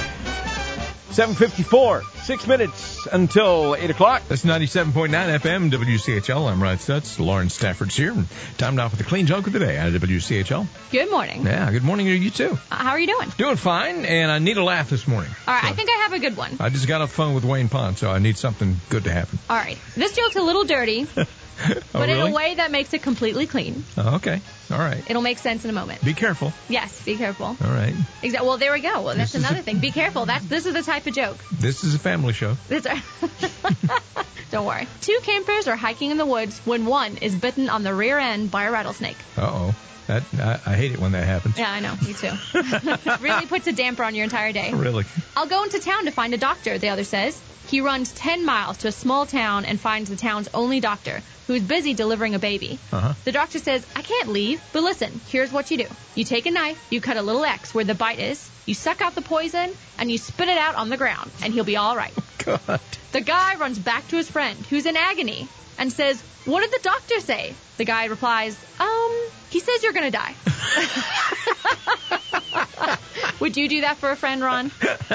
7:54, 6 minutes until 8 o'clock. That's 97.9 FM, WCHL. I'm Ryan Stutz. Lauren Stafford's here. Time now for the clean joke of the day on WCHL. Good morning. Yeah, good morning to you too. How are you doing? Doing fine, and I need a laugh this morning. All right, I think I have a good one. I just got off the phone with Wayne Pond, so I need something good to happen. All right, this joke's a little dirty, but really? in a way that makes it completely clean. Oh, okay. All right. It'll make sense in a moment. Be careful. Yes, be careful. All right. Exactly. Well, there we go. Well, that's another thing. Be careful. This is the type of joke. This is a family show. Don't worry. Two campers are hiking in the woods when one is bitten on the rear end by a rattlesnake. Uh-oh. I hate it when that happens. Yeah, I know. Me too. Really puts a damper on your entire day. Really? I'll go into town to find a doctor, the other says. He runs 10 miles to a small town and finds the town's only doctor, who's busy delivering a baby. The doctor says, I can't leave, but listen, here's what you do. You take a knife, you cut a little X where the bite is, you suck out the poison, and you spit it out on the ground, and he'll be all right. God. The guy runs back to his friend, who's in agony, and says, what did the doctor say? The guy replies, he says you're going to die. Would you do that for a friend, Ron?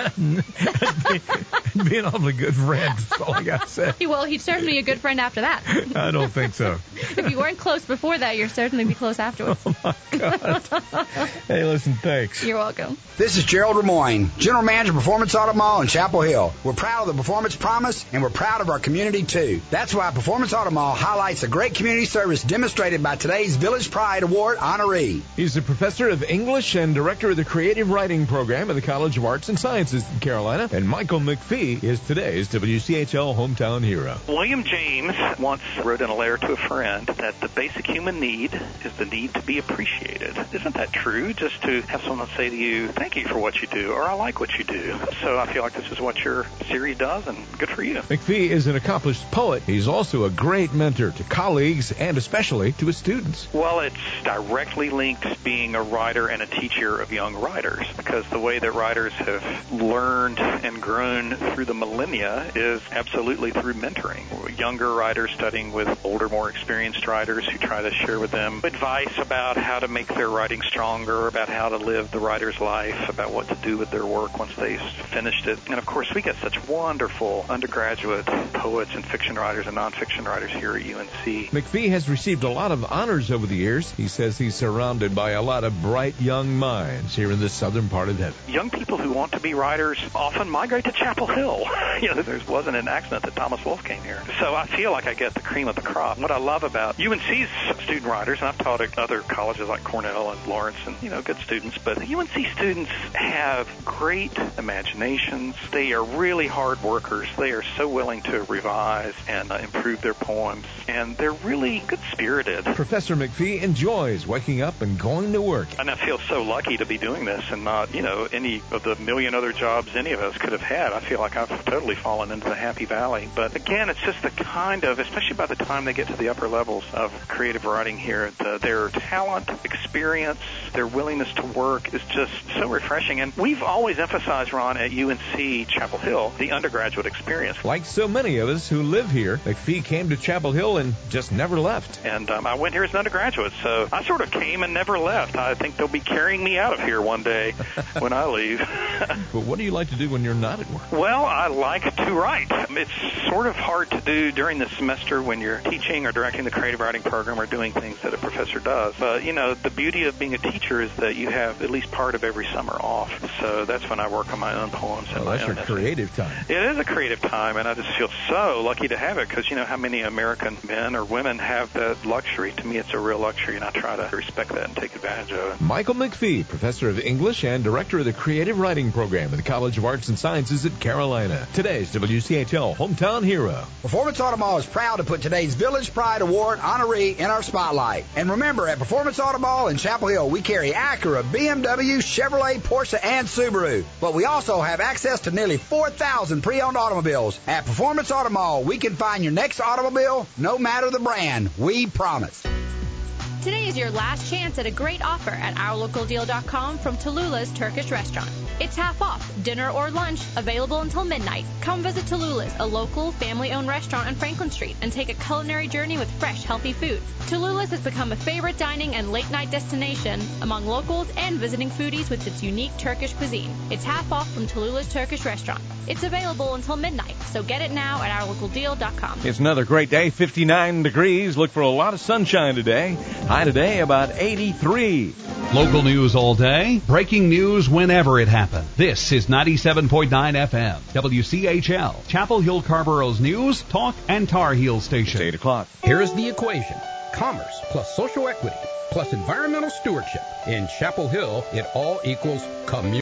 Be an awfully good friend, that's all I got to say. Well, he'd certainly be a good friend after that. I don't think so. If you weren't close before that, you'll certainly be close afterwards. Oh, my God. Hey, listen, thanks. You're welcome. This is Gerald Lemoyne, General Manager of Performance Auto Mall in Chapel Hill. We're proud of the Performance Promise, and we're proud of our community, too. That's why Performance Auto Mall highlights the great community service demonstrated by today's Village Pride Award honoree. He's a professor of English and director of the Creative Writing Program at the College of Arts and Sciences in Carolina. And Michael McPhee is today's WCHL Hometown Hero. William James once wrote in a letter to a friend that the basic human need is the need to be appreciated. Isn't that true? Just to have someone say to you, thank you for what you do, or I like what you do. So I feel like this is what your series does, and good for you. McPhee is an accomplished poet. He's also a great mentor to colleagues and especially to his students. Well, it's directly linked to being a writer and a teacher of young writers, because the way that writers have learned and grown through the millennia is absolutely through mentoring. Younger writers studying with older, more experienced writers who try to share with them advice about how to make their writing stronger, about how to live the writer's life, about what to do with their work once they've finished it. And of course, we get such wonderful undergraduate poets and fiction writers and nonfiction writers here at UNC. McPhee has received a lot of honors over the years. He says he's surrounded by a lot of bright young minds here in the southern part of heaven. Young people who want to be writers often migrate to Chapel Hill. There wasn't an accident that Thomas Wolfe came here. So I feel like I get the cream of the crop. What I love about UNC's student writers, and I've taught at other colleges like Cornell and Lawrence and, good students, but the UNC students have great imaginations. They are really hard workers. They are so willing to revise and improve their poems, and they're really good-spirited. Professor McPhee enjoys waking up and going to work. And I feel so lucky to be doing this and not, any of the million other jobs any of us could have had. I feel like I've totally fallen into the happy valley. But again, it's just the kind of, especially by the time they get to the upper levels of creative writing here, their talent, experience, their willingness to work is just so refreshing. And we've always emphasized, Ron, at UNC Chapel Hill, the undergraduate experience. Like so many of us who live here, McPhee came to Chapel Hill and just never left. And I went here as an undergraduate, so I sort of came and never left. I think they'll be carrying me out of here one day when I leave. But what do you like to do when you're not at work? Well, I like to write. It's sort of hard to do during the semester when you're teaching or directing the creative writing program or doing things that a professor does. But, the beauty of being a teacher is that you have at least part of every summer off. So that's when I work on my own poems. And that's your creative time. It is a creative time, and I just feel so lucky to have it because how many American men or women have that luxury? To me, it's a real luxury, and I try to respect that and take advantage of it. Michael McPhee, professor of English and director of the Creative Writing Program at the College of Arts and Sciences at Carolina. Today's WCHL Hometown Hero. Performance Auto Mall is proud to put today's Village Pride Award honoree in our spotlight. And remember, at Performance Auto Mall in Chapel Hill, we carry Acura, BMW, Chevrolet, Porsche, and Subaru. But we also have access to nearly 4,000 pre-owned automobiles. At Performance Auto Mall, we can find your next automobile, no matter the brand. We promise. Today is your last chance at a great offer at OurLocalDeal.com from Tallulah's Turkish Restaurant. It's half off, dinner or lunch, available until midnight. Come visit Tallulah's, a local, family-owned restaurant on Franklin Street, and take a culinary journey with fresh, healthy food. Tallulah's has become a favorite dining and late-night destination among locals and visiting foodies with its unique Turkish cuisine. It's half off from Tallulah's Turkish Restaurant. It's available until midnight, so get it now at OurLocalDeal.com. It's another great day, 59 degrees. Look for a lot of sunshine today. High today, about 83. Local news all day, breaking news whenever it happens. This is 97.9 FM, WCHL, Chapel Hill Carborough's News, Talk, and Tar Heel Station. It's 8 o'clock. Here's the equation. Commerce plus social equity plus environmental stewardship. In Chapel Hill, it all equals community.